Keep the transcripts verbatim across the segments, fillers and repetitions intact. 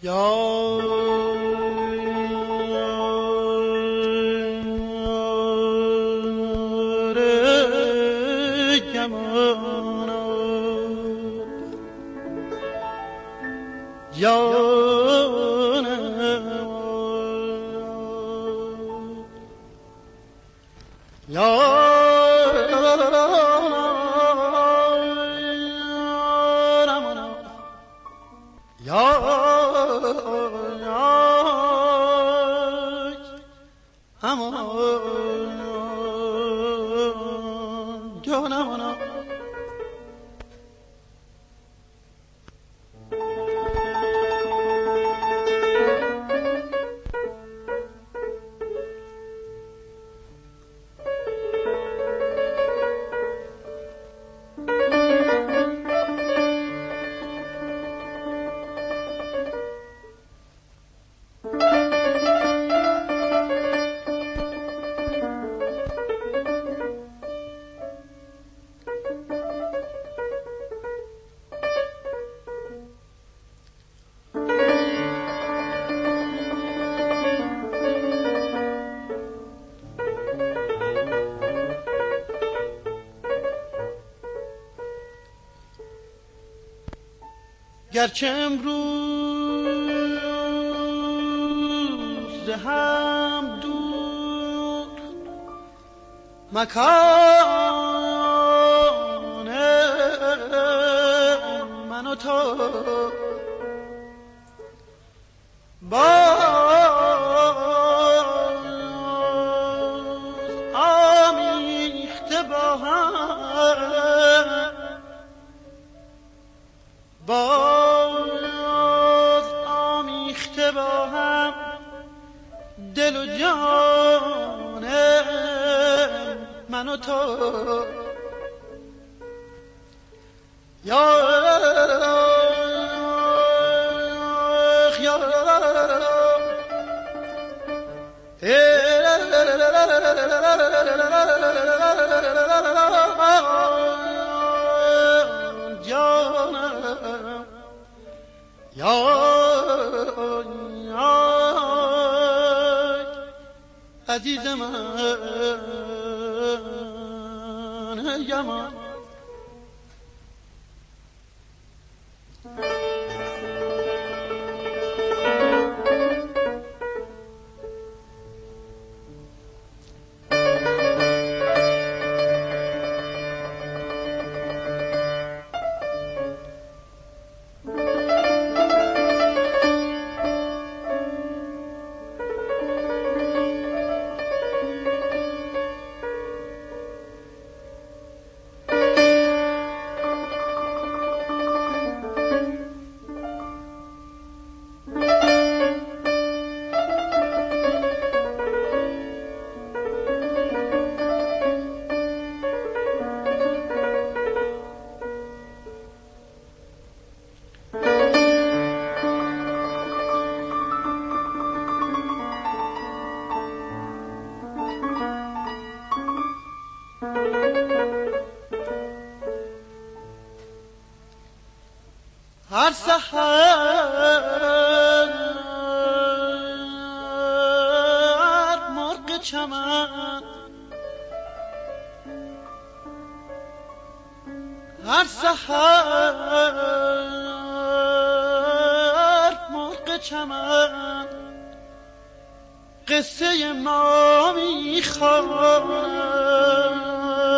گرچه امروز هم دور مکان من و تو باز آمیخته با هم باز آمیخته با هم دل و جان من و تو یا عزیز من یمان هر سحر مرغ چمن هر سحر مرغ چمن قصه ما میخواند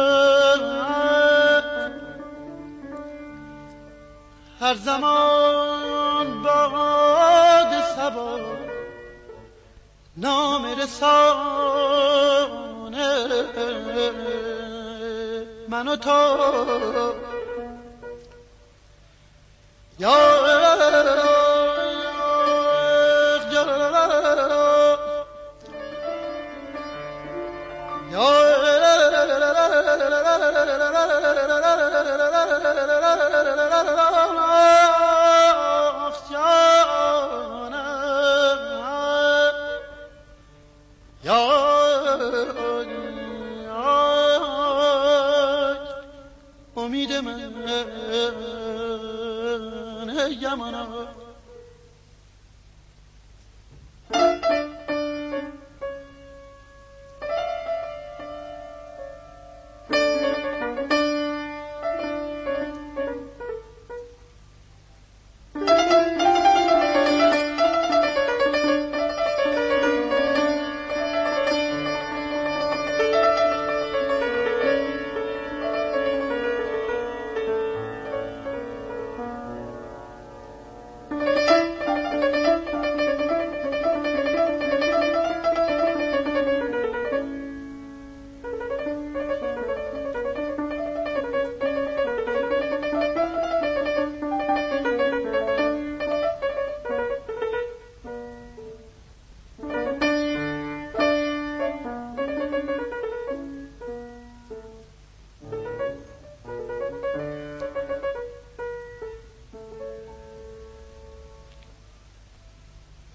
هر زمان باد صبا نام رسانه من و تو یا امید من یمنا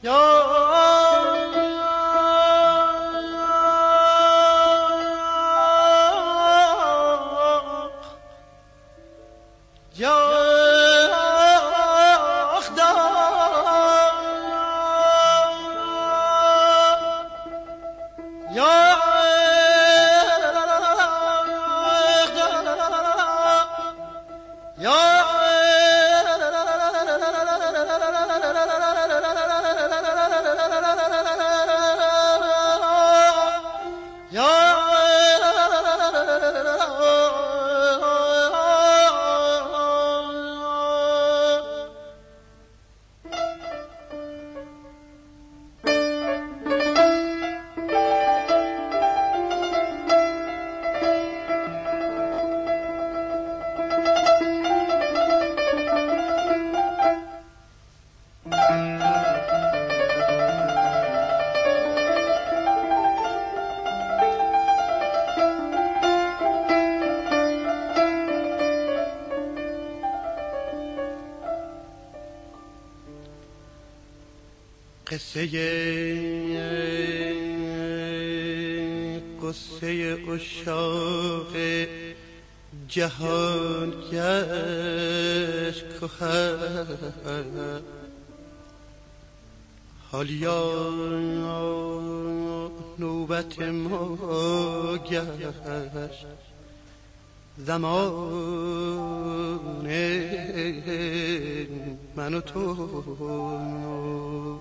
قصه قصه عشاق جهان گشت کهن، حالیا نوبت ما گشت زمان من و تو.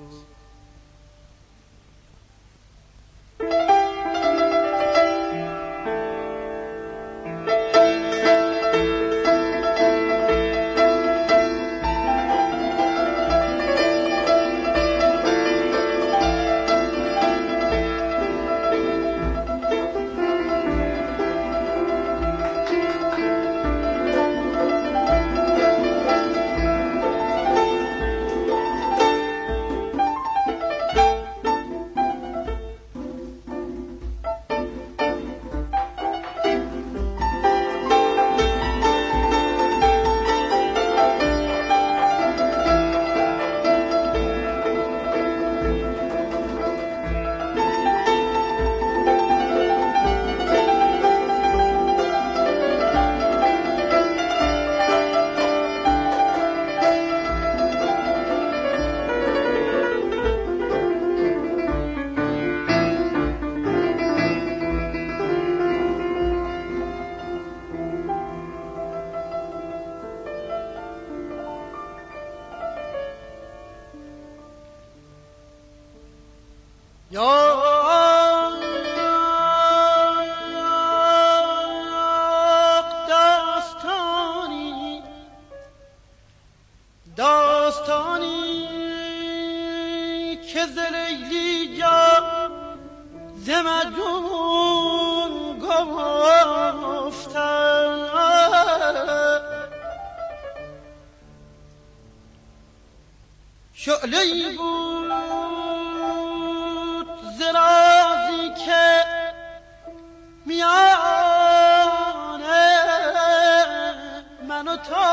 داستانی داستانی که ز لیلی جا ز مجنون گفتن، شعله‌ای بود ز رازی که میان من و تو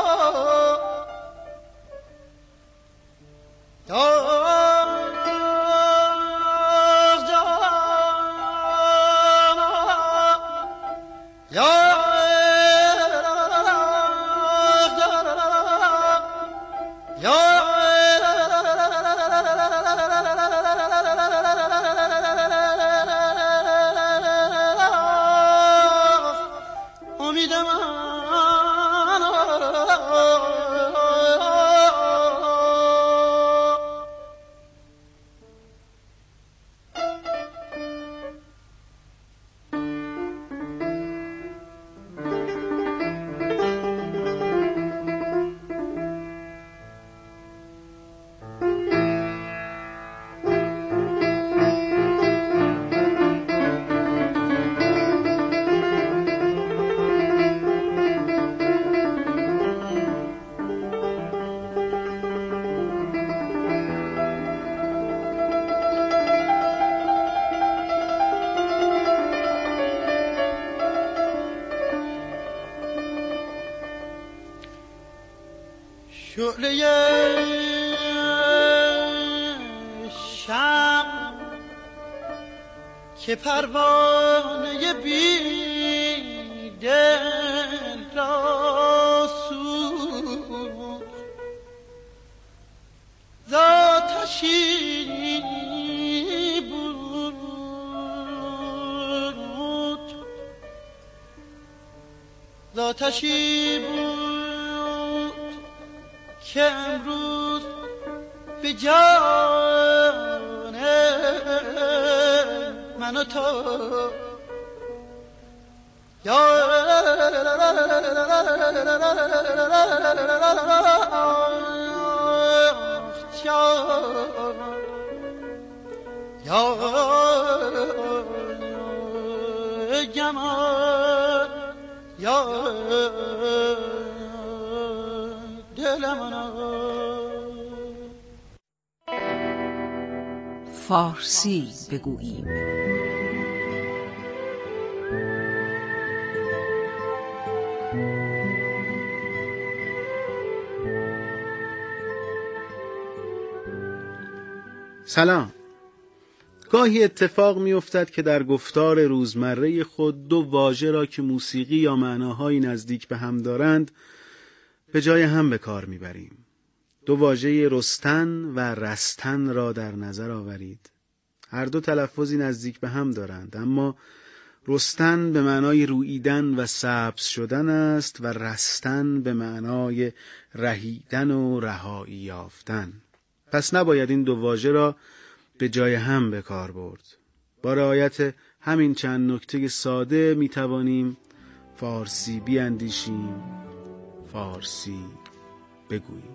شعله که پروانه بی دل را سوخت زاتشی بود زاتشی بود که امروز به جان من و تو یا یا جمال یا دل من. فارسی بگوییم. سلام. گاهی اتفاق می افتد که در گفتار روزمره خود دو واژه را که موسیقی یا معناهایی نزدیک به هم دارند به جای هم به کار می بریم. دو واژه رستن و رستن را در نظر آورید. هر دو تلفظی نزدیک به هم دارند، اما رستن به معنای روییدن و سبز شدن است و رستن به معنای رهیدن و رهایی یافتن. پس نباید این دو واژه را به جای هم به کار برد. با رعایت همین چند نکته ساده می توانیم فارسی بیاندیشیم، فارسی بگوییم.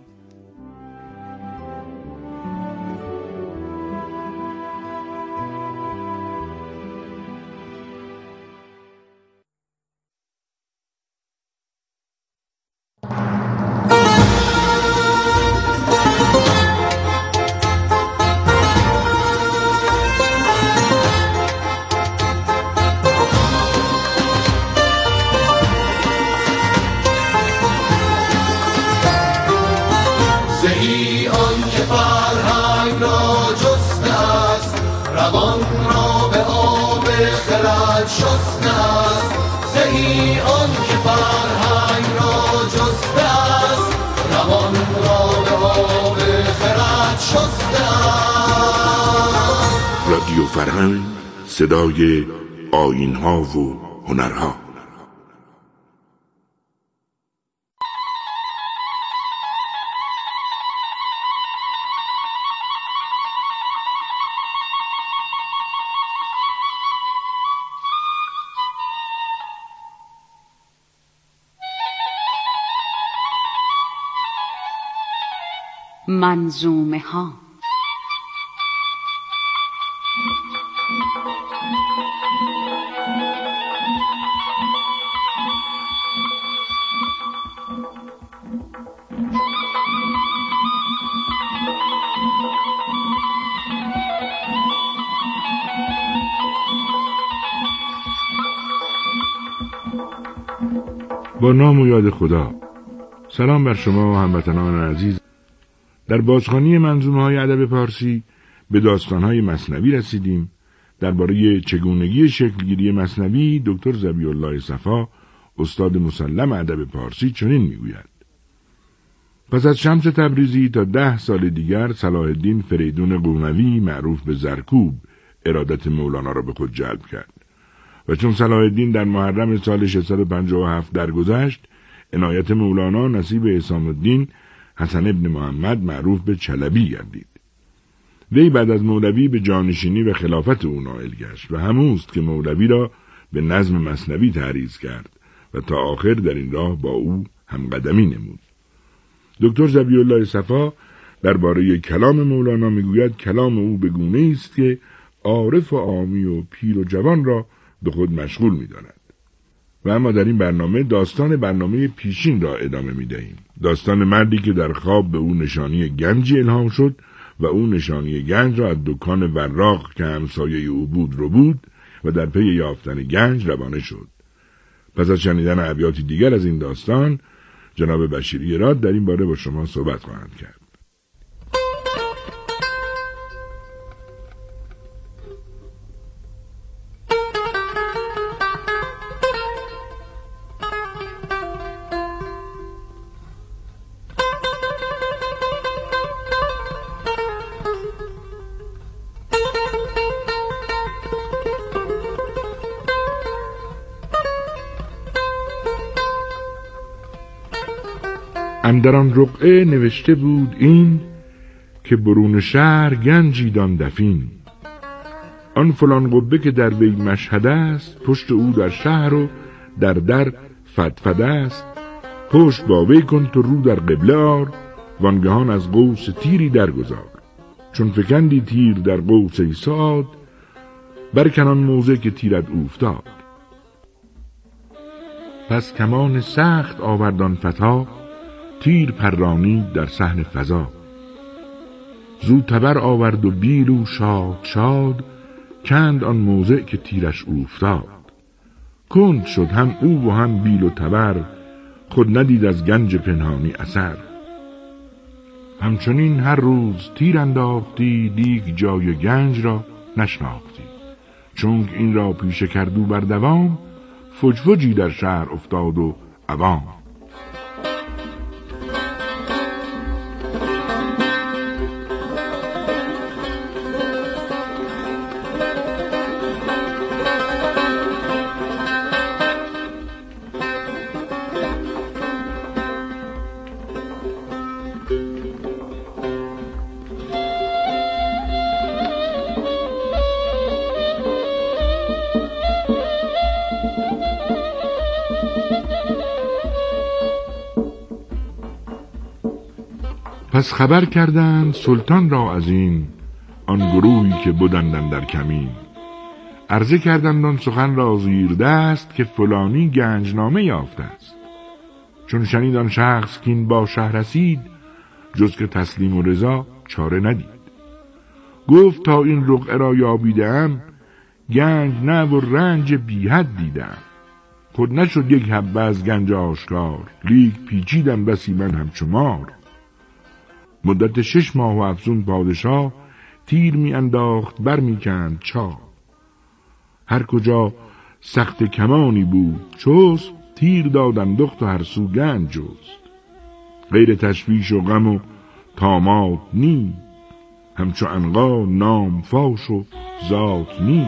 زهی آن که فرهنگ را جسته است، روان را به آب خرد شسته است. زهی آن که فرهنگ را جسته است، روان را به آب خرد شسته است. رادیو فرهنگ، صدای آیین‌ها و هنرها. منظومه ها. با نام و یاد خدا. سلام بر شما هموطنان عزیز. در بازخوانی منظومه‌های ادب پارسی به داستان‌های مثنوی رسیدیم. درباره چگونگی شکلگیری مثنوی دکتر ظبی‌الله صفا، استاد مسلم ادب پارسی، چنین میگوید: پس از شمس تبریزی تا ده سال دیگر صلاح الدین فریدون قونوی معروف به زرکوب ارادت مولانا را به خود جلب کرد و چون صلاح الدین در محرم سال ششصد و پنجاه و هفت درگذشت، عنایت مولانا نصیب حسام الدین حسن ابن محمد معروف به چلبی گردید. وی بعد از مولوی به جانشینی و خلافت او نائل گشت و هموست که مولوی را به نظم مثنوی تعریض کرد و تا آخر در این راه با او همقدمی نمود. دکتر ظبی‌الله صفا درباره کلام مولانا میگوید کلام او به گونه‌ای است که عارف و عامی و پیر و جوان را به خود مشغول می‌داند. و اما در این برنامه داستان برنامه پیشین را ادامه می‌دهیم. داستان مردی که در خواب به او نشانی گنجی الهام شد و او نشانی گنج را از دکان وراق که همسایه او بود رو بود و در پی یافتن گنج روانه شد. پس از شنیدن ابیاتی دیگر از این داستان، جناب بشیری راد در این باره با شما صحبت خواهند کرد. اندران رقعه نوشته بود این، که برون شهر گنجی دان دفین. آن فلان قبه که در وی مشهد است، پشت او در شهر و در در فتفد است. پشت با وی کن تو رو در قبله آر، وانگهان از قوس تیری درگذار. چون فکندی تیر در قوس ای سعاد، برکنان موضع که تیرت اوفتاد. پس کمان سخت آوردان فتا، تیر پرانی در صحن فضا. زو تبر آورد و بیلو شاد شاد، کند آن موضع که تیرش اوفتاد. کند شد هم او و هم بیل و تبر، خود ندید از گنج پنهانی اثر. همچنین هر روز تیر انداختی، لیک جای گنج را نشناختی. چونک این را پیشه کردو بر دوام، فجفجی در شهر افتاد و عوام. پس خبر کردند سلطان را از این، آن گروهی که بودند در کمین. عرضه کردند آن سخن را زیر دست، که فلانی گنجنامه یافته است. چون شنید آن شخص که این با شهر رسید، جز که تسلیم و رضا چاره ندید. گفت تا این رقعه را یابیدم، گنج نه و رنج بی حد دیدم. خود نشد یک حبه از گنج آشکار، لیک پیچیدم بسی من همچمار. مدت شش ماه و افزون پادشاه، تیر می انداخت بر می کند چاه. هر کجا سخت کمانی بود چست، تیر دادن دخت و هر سو گنج جست. غیر تشویش و غم و طامات نی، همچو عنقا نام فاش و ذات نی.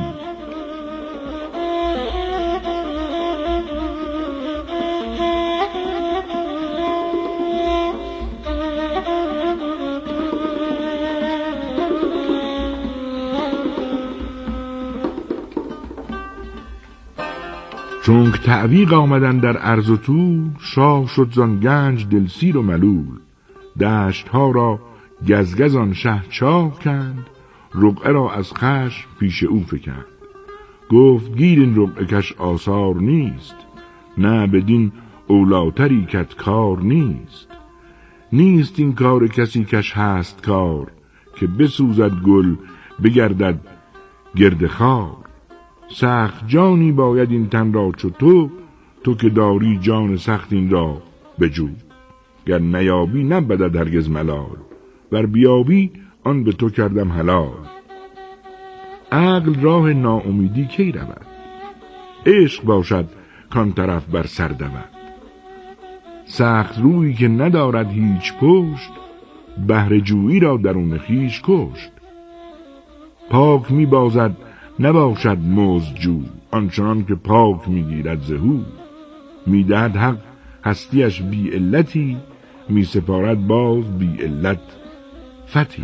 چونک تعویق آمدن در عرض و طول، شاه شد زان گنج دلسیر و ملول. دشت ها را گزگز آن شه چاه کند، رقعه را از خشم پیش او فکند. گفت گیر این رقعه کش آثار نیست، نه بدین اولاتری کت کار نیست. نیست این کار کسی کش هست کار، که بسوزد گل بگردد گرد خار. سخت جانی باید این تن را چو تو، تو که داری جان سخت این را بجو. گر نیابی نبدد هرگز ملال، ور بیابی آن به تو کردم حلال. عقل راه ناامیدی کی رود، عشق باشد کان طرف بر سر دود. سخت رویی که ندارد هیچ پشت، بهر جویی را درون خویش کشت. پاک می بازد نباشد مزدجو، آنچنان که پاک میگیرد زهو. میدهد حق هستیش بی علتی، می سپارد باز بی علت فتی.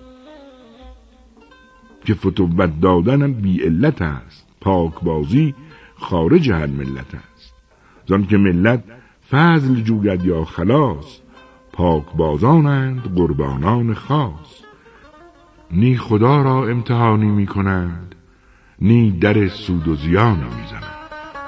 که فتوت دادنم بی علت است، پاک بازی خارج هر ملت است. زان که ملت فضل جوید یا خلاص، پاک بازانند قربانان خاص. نی خدا را امتحانی می کنند، نی در سود و زیان را می زنند.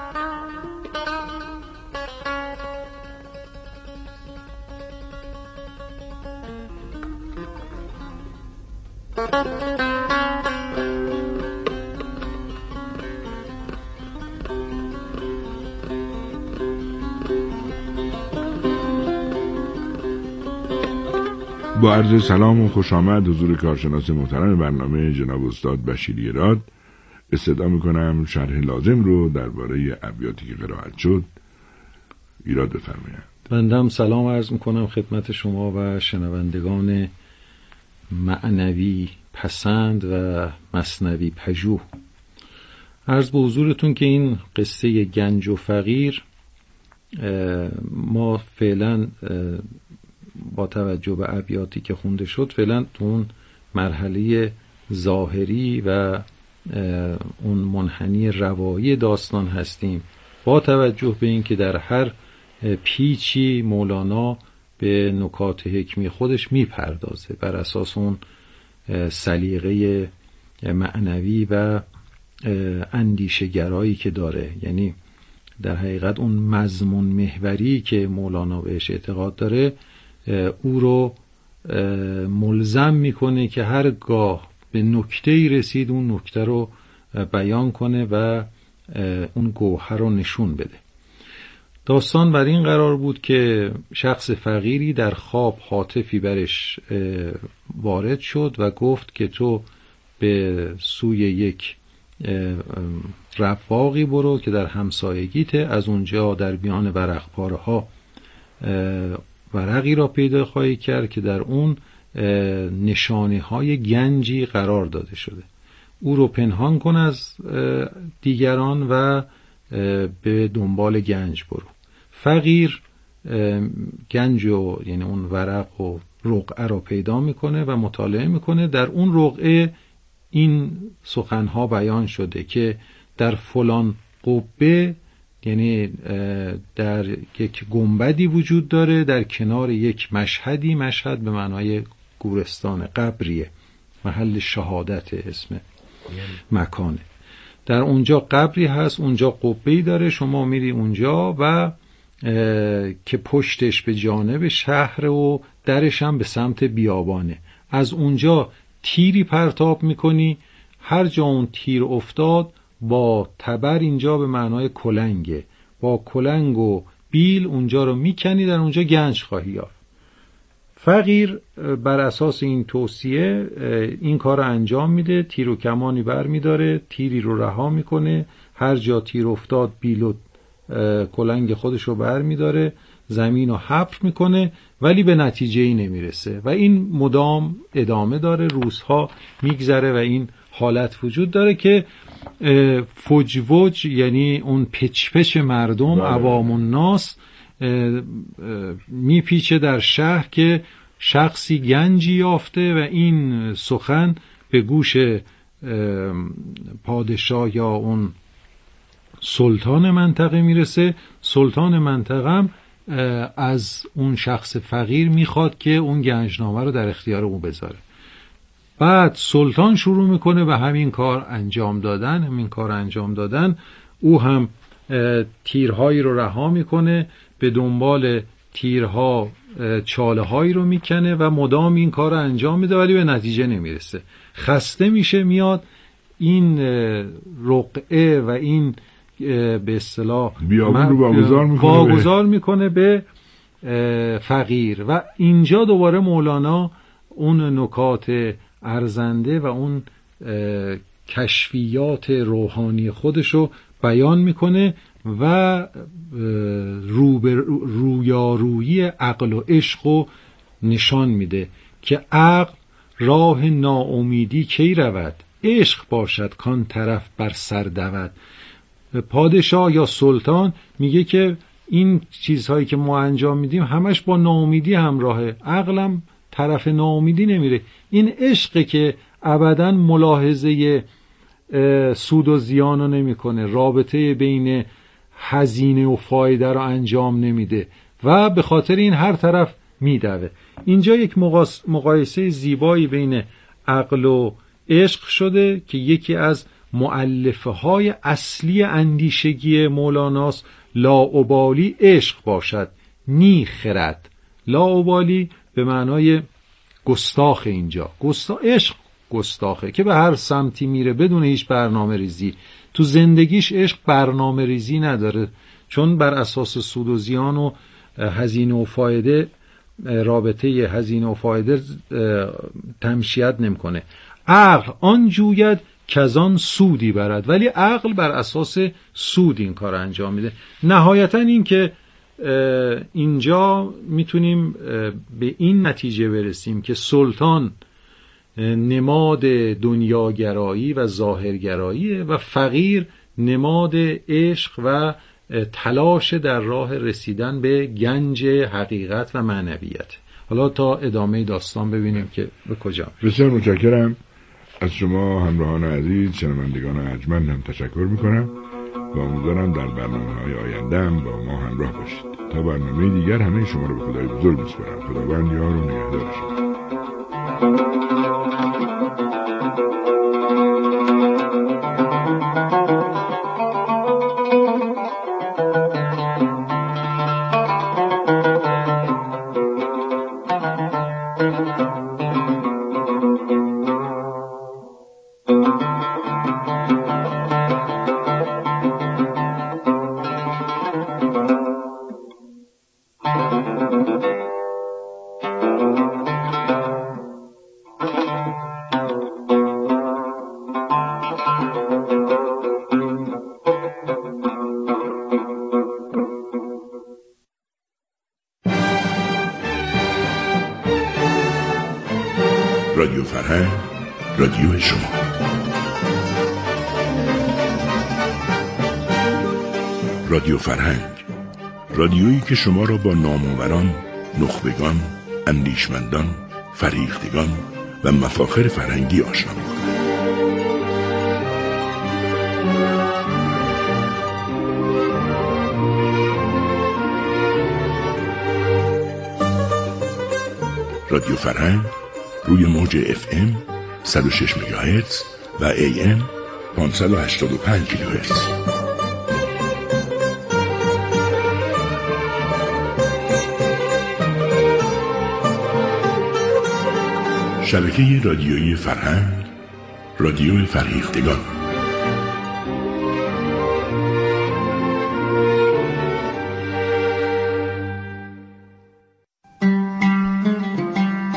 با عرض سلام و خوش آمد حضور کارشناس محترم برنامه جناب استاد بشیری راد، استدعا میکنم شرح لازم رو درباره ابیاتی که قرائت شد ایراد بفرمایند. بنده سلام عرض میکنم خدمت شما و شنوندگان معنوی پسند و مثنوی پژوه. عرض به حضورتون که این قصه گنج و فقیر ما فعلا با توجه به ابیاتی که خونده شد فعلا تو اون مرحله ظاهری و اون منحنی روایی داستان هستیم، با توجه به این که در هر پیچی مولانا به نکات حکمی خودش میپردازه بر اساس اون سلیقه معنوی و اندیشه‌گرایی که داره. یعنی در حقیقت اون مضمون محوری که مولانا بهش اعتقاد داره او رو ملزم میکنه که هرگاه به نکته‌ای رسید اون نکته رو بیان کنه و اون گوهر رو نشون بده. داستان بر این قرار بود که شخص فقیری در خواب هاتفی برش وارد شد و گفت که تو به سوی یک رواقی برو که در همسایگیته، از اونجا در میان ورق پاره ها ورقی را پیدا خواهی کرد که در اون نشانه های گنجی قرار داده شده. او رو پنهان کن از دیگران و به دنبال گنج برو. فقیر گنج و یعنی اون ورق و رقعه را پیدا میکنه و مطالعه میکنه. در اون رقعه این سخنها بیان شده که در فلان قبه، یعنی در یک گنبدی وجود داره در کنار یک مشهدی، مشهد به معنای گورستان، قبریه، محل شهادت اسم مکانه. در اونجا قبری هست، اونجا قبه‌ای داره، شما میری اونجا و که پشتش به جانب شهر و درش هم به سمت بیابانه. از اونجا تیری پرتاب میکنی، هر جا اون تیر افتاد با تبر، اینجا به معنای کلنگه، با کلنگ و بیل اونجا رو میکنی، در اونجا گنج خواهی یافت. فقیر بر اساس این توصیه این کار رو انجام میده، تیر و کمانی بر میداره، تیری رو رها میکنه، هر جا تیر افتاد بیل و کلنگ خودش رو بر میداره، زمین رو حفر میکنه، ولی به نتیجه ای نمیرسه و این مدام ادامه داره. روزها میگذره و این حالت وجود داره که فوج یعنی اون پچ پچ مردم، عوام الناس میپیچه در شهر که شخصی گنجی یافته و این سخن به گوش پادشاه یا اون سلطان منطقه میرسه. سلطان منطقه هم از اون شخص فقیر میخواد که اون گنجنامه رو در اختیار او بذاره. بعد سلطان شروع میکنه به همین کار انجام دادن همین کار انجام دادن او هم تیرهایی رو رها میکنه، به دنبال تیرها چاله هایی رو میکنه و مدام این کار رو انجام میده ولی به نتیجه نمیرسه. خسته میشه، میاد این رقعه و این به اصطلاح بیابون رو واگذار میکنه واگذار میکنه به فقیر و اینجا دوباره مولانا اون نکات ارزنده و اون کشفیات روحانی خودشو بیان میکنه و رویارویی عقل و عشق نشان میده که عقل راه ناامیدی کی رود، عشق باشد کان طرف بر سر دود. پادشاه یا سلطان میگه که این چیزهایی که ما انجام میدیم همش با ناامیدی همراهه، عقلم طرف ناامیدی نمیره. این عشق که ابداً ملاحظه سود و زیان رو نمیکنه، رابطه بین هزینه و فایده رو انجام نمیده و به خاطر این هر طرف میدوه. اینجا یک مقایسه زیبایی بین عقل و عشق شده که یکی از مؤلفه های اصلی اندیشگی مولاناست. لاابالی عشق باشد نی خرد. لاابالی به معنای گستاخ، اینجا گستا عشق گستاخه که به هر سمتی میره بدون هیچ برنامه ریزی. تو زندگیش عشق برنامه ریزی نداره، چون بر اساس سود و زیان و هزینه و فایده، رابطه هزینه و فایده تمشیت نمیکنه. عقل آن جوید کزان سودی برد، ولی عقل بر اساس سود این کار انجام میده. نهایتا این که اینجا میتونیم به این نتیجه برسیم که سلطان نماد دنیاگرایی و ظاهرگراییه و فقیر نماد عشق و تلاش در راه رسیدن به گنج حقیقت و معنویت. حالا تا ادامه داستان ببینیم که به کجا. بسیار متشکرم از شما همراهان عزیز، شنوندگان ارجمند هم تشکر میکنم و امیدوارم در برنامه‌های آینده هم با ما همراه باشید. تا برنامه دیگر همه شما رو به خدای بزرگ میسپارم. خداوند یار و نگهدار شما. رادیو فرهنگ، رادیو شما. رادیو فرهنگ، رادیویی که شما را با نامآوران، نخبگان، اندیشمندان، فریختگان و مفاخر فرهنگی آشنا می‌کند. رادیو فرهنگ روی موج اف ام صد و شش مگاهرتز و ای ام پانصد و هشتاد و پنج کیلوهرتز. شبکه رادیویی فرهنگ، رادیو فریختگان.